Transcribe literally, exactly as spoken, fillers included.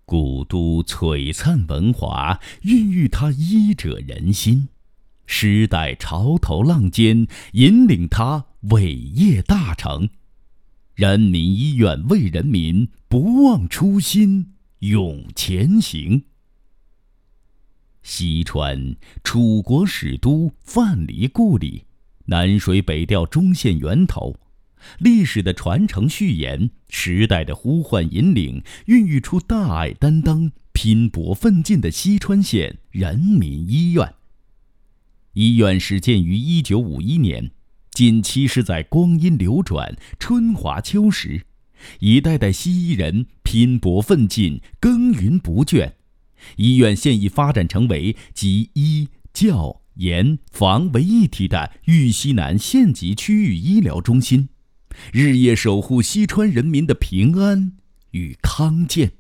古都璀璨文华，孕育它医者仁心；时代潮头浪尖，引领它伟业大成。人民医院为人民，不忘初心，勇前行。西川，楚国始都，范蠡故里，南水北调中线源头。历史的传承续演，时代的呼唤引领，孕育出大爱担当、拼搏奋进的西川县人民医院。医院始建于一九五一年，近期是在光阴流转、春华秋实，一代代西医人拼搏奋进、耕耘不倦。医院现已发展成为集医、教、研、防为一体的豫西南县级区域医疗中心，日夜守护西川人民的平安与康健。